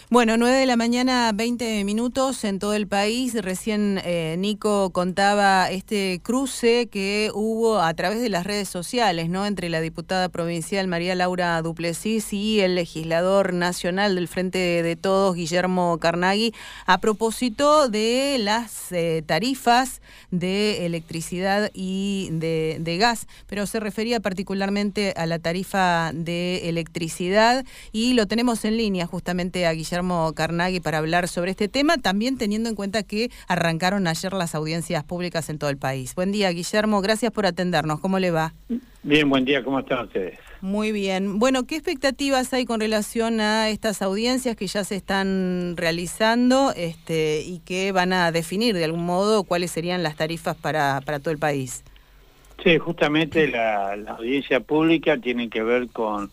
Bueno, 9 de la mañana, 20 minutos en todo el país. Recién Nico contaba este cruce que hubo a través de las redes sociales, ¿no? Entre la diputada provincial María Laura Duplessis y el legislador nacional del Frente de Todos, Guillermo Carnaghi, a propósito de las tarifas de electricidad y de gas, pero se refería particularmente a la tarifa de electricidad y lo tenemos en línea justamente a Guillermo Carnaghi para hablar sobre este tema, también teniendo en cuenta que arrancaron ayer las audiencias públicas en todo el país. Buen día, Guillermo, gracias por atendernos. ¿Cómo le va? Bien, buen día, ¿cómo están ustedes? Muy bien. Bueno, ¿qué expectativas hay con relación a estas audiencias que ya se están realizando y que van a definir de algún modo cuáles serían las tarifas para todo el país? Sí, justamente la audiencia pública tiene que ver con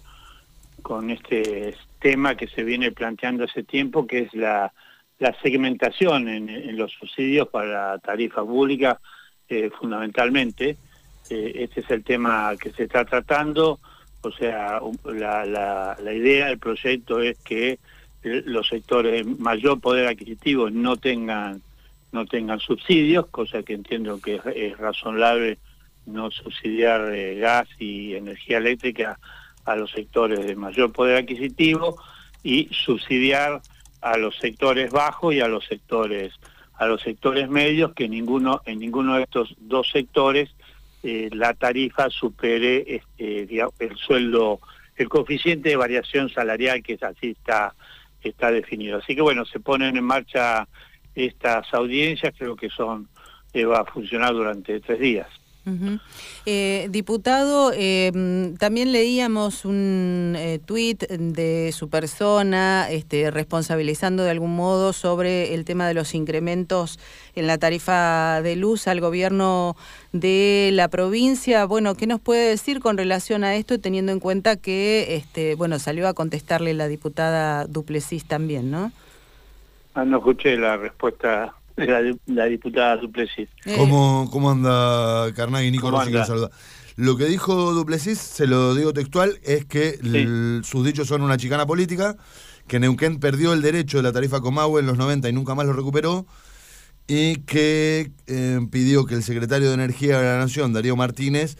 este tema que se viene planteando hace tiempo, que es la segmentación en los subsidios para la tarifa pública, fundamentalmente. Este es el tema que se está tratando. O sea, la idea del proyecto es que los sectores de mayor poder adquisitivo no tengan subsidios, cosa que entiendo que es razonable no subsidiar gas y energía eléctrica a los sectores de mayor poder adquisitivo y subsidiar a los sectores bajos y a los sectores medios, que en ninguno de estos dos sectores la tarifa supere el sueldo, el coeficiente de variación salarial, que es así está definido. Así que bueno, se ponen en marcha estas audiencias, creo que va a funcionar durante 3 días. Uh-huh. Diputado, también leíamos un tuit de su persona responsabilizando de algún modo sobre el tema de los incrementos en la tarifa de luz al gobierno de la provincia. Bueno, ¿qué nos puede decir con relación a esto, teniendo en cuenta que salió a contestarle la diputada Duplessis también, ¿no? No escuché la respuesta de la diputada Duplessis. ¿Cómo anda, Carnaghi? Nico Rossi que lo saluda. Lo que dijo Duplessis, se lo digo textual, es que sus dichos son una chicana política, que Neuquén perdió el derecho de la tarifa Comahue en los 90 y nunca más lo recuperó, y que pidió que el secretario de Energía de la Nación, Darío Martínez,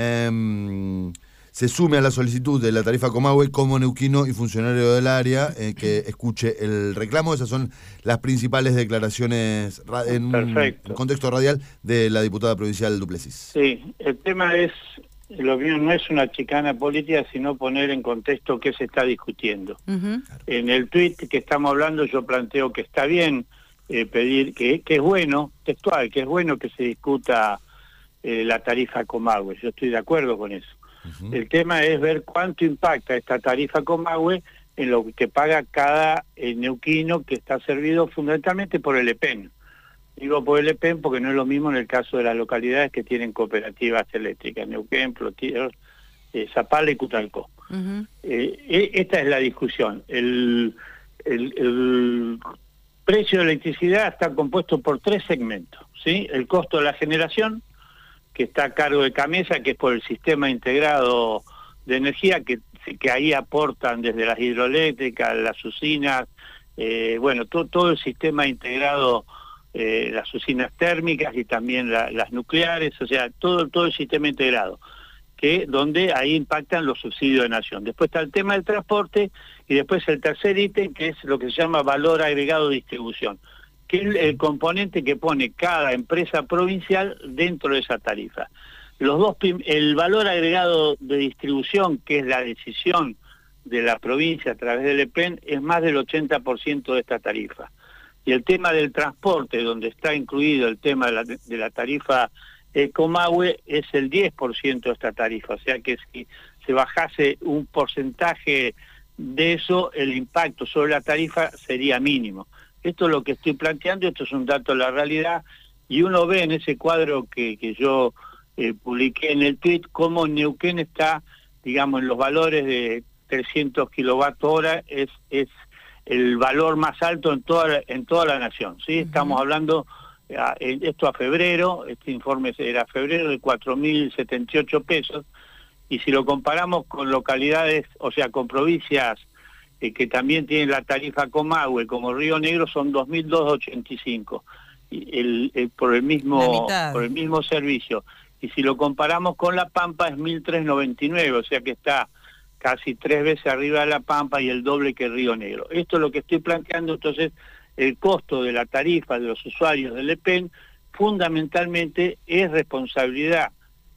se sume a la solicitud de la tarifa Comahue como neuquino y funcionario del área, que escuche el reclamo. Esas son las principales declaraciones en contexto radial de la diputada provincial Duplessis. Sí, el tema es, lo mío no es una chicana política, sino poner en contexto qué se está discutiendo. Uh-huh. En el tuit que estamos hablando yo planteo que está bien pedir, que es bueno, textual, que es bueno que se discuta la tarifa Comahue. Yo estoy de acuerdo con eso. Uh-huh. El tema es ver cuánto impacta esta tarifa Comahue en lo que paga cada neuquino que está servido fundamentalmente por el EPEN. Digo por el EPEN porque no es lo mismo en el caso de las localidades que tienen cooperativas eléctricas, Neuquén, Plotier, Zapala y Cutralcó. Uh-huh. Esta es la discusión. El precio de electricidad está compuesto por 3 segmentos, ¿sí? El costo de la generación, que está a cargo de Camesa, que es por el sistema integrado de energía, que ahí aportan desde las hidroeléctricas, las usinas, todo el sistema integrado, las usinas térmicas y también las nucleares, o sea, todo el sistema integrado, donde ahí impactan los subsidios de nación. Después está el tema del transporte y después el tercer ítem, que es lo que se llama valor agregado de distribución, que es el componente que pone cada empresa provincial dentro de esa tarifa. El valor agregado de distribución, que es la decisión de la provincia a través del EPEN, es más del 80% de esta tarifa. Y el tema del transporte, donde está incluido el tema de la tarifa Comahue, es el 10% de esta tarifa. O sea que si se bajase un porcentaje de eso, el impacto sobre la tarifa sería mínimo. Esto es lo que estoy planteando, esto es un dato de la realidad, y uno ve en ese cuadro que yo publiqué en el tweet cómo Neuquén está, digamos, en los valores de 300 kilowatt-hora, es el valor más alto en toda la nación, ¿sí? Uh-huh. Estamos hablando, esto a febrero, este informe era febrero, de 4.078 pesos, y si lo comparamos con localidades, o sea, con provincias que también tiene la tarifa Comahue como Río Negro, son 2.285 por el mismo servicio. Y si lo comparamos con La Pampa es 1.399, o sea que está casi 3 veces arriba de La Pampa y el doble que Río Negro. Esto es lo que estoy planteando. Entonces, el costo de la tarifa de los usuarios del EPEN fundamentalmente es responsabilidad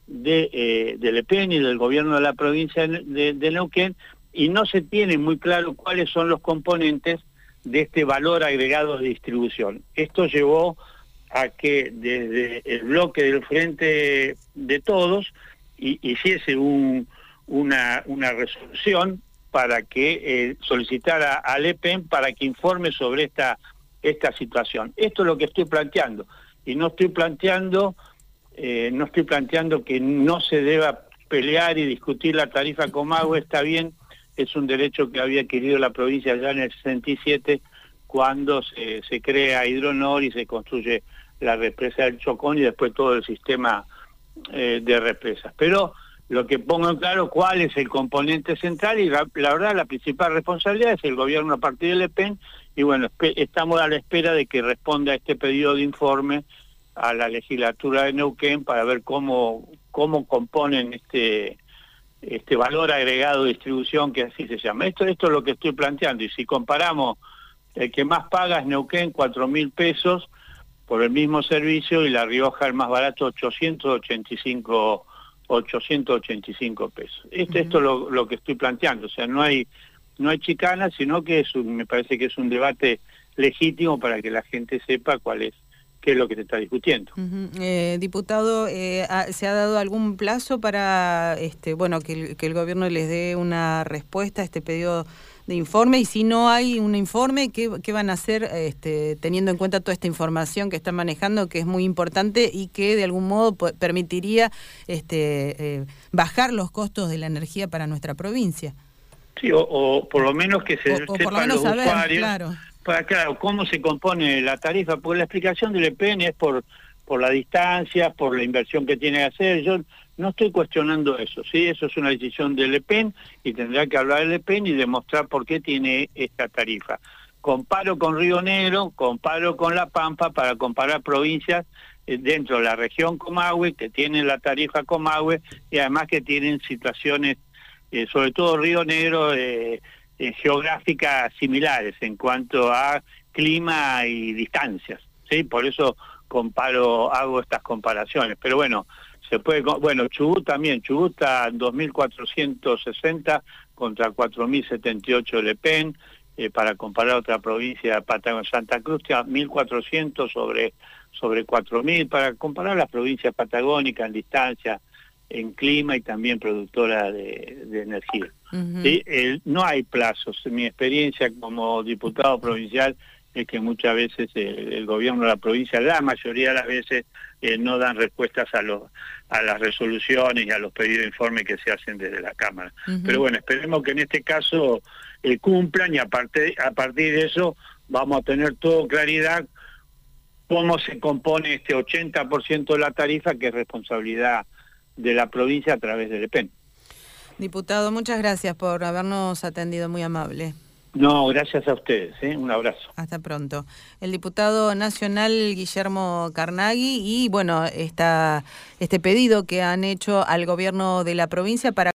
del EPEN y del gobierno de la provincia de Neuquén, y no se tiene muy claro cuáles son los componentes de este valor agregado de distribución. Esto llevó a que desde el bloque del Frente de Todos hiciese una resolución para que solicitara al EPEN para que informe sobre esta situación. Esto es lo que estoy planteando, y no estoy planteando que no se deba pelear y discutir la tarifa Comahue. Está bien, es un derecho que había adquirido la provincia ya en el 67, cuando se crea Hidronor y se construye la represa del Chocón y después todo el sistema de represas. Pero lo que pongo en claro cuál es el componente central, y la verdad la principal responsabilidad es el gobierno a partir del EPEN, y bueno, estamos a la espera de que responda a este pedido de informe a la legislatura de Neuquén para ver cómo componen este valor agregado de distribución, que así se llama. Esto es lo que estoy planteando, y si comparamos, el que más paga es Neuquén, 4.000 pesos por el mismo servicio, y La Rioja el más barato, 885 pesos. Esto es lo que estoy planteando. O sea, no hay chicana, sino que me parece que es un debate legítimo para que la gente sepa qué es lo que se está discutiendo. Diputado, ¿se ha dado algún plazo para que el gobierno les dé una respuesta a este pedido de informe? Y si no hay un informe, ¿qué van a hacer teniendo en cuenta toda esta información que están manejando, que es muy importante y que de algún modo permitiría bajar los costos de la energía para nuestra provincia? Sí, o por lo menos que se sepan los usuarios. Claro. Claro, cómo se compone la tarifa, porque la explicación del EPEN es por la distancia, por la inversión que tiene que hacer. Yo no estoy cuestionando eso, ¿sí? Eso es una decisión del EPEN, y tendrá que hablar el EPEN y demostrar por qué tiene esta tarifa. Comparo con Río Negro, comparo con La Pampa, para comparar provincias dentro de la región Comahue, que tienen la tarifa Comahue, y además que tienen situaciones, sobre todo Río Negro, geográficas similares en cuanto a clima y distancias, ¿sí? Por eso hago estas comparaciones. Pero bueno, Chubut también, Chubut está 2.460 contra 4.078 del EPEN, para comparar otra provincia, Santa Cruz, 1.400 sobre 4.000, para comparar las provincias patagónicas en distancia, en clima y también productora de energía. ¿Sí? No hay plazos. Mi experiencia como diputado provincial es que muchas veces el gobierno de la provincia, la mayoría de las veces, no dan respuestas a las resoluciones y a los pedidos de informe que se hacen desde la Cámara. Pero bueno, esperemos que en este caso cumplan, y a partir de eso vamos a tener toda claridad cómo se compone este 80% de la tarifa, que es responsabilidad de la provincia a través del EPEN. Diputado, muchas gracias por habernos atendido, muy amable. No, gracias a ustedes, un abrazo. Hasta pronto. El diputado nacional Guillermo Carnaghi, y bueno, este pedido que han hecho al gobierno de la provincia para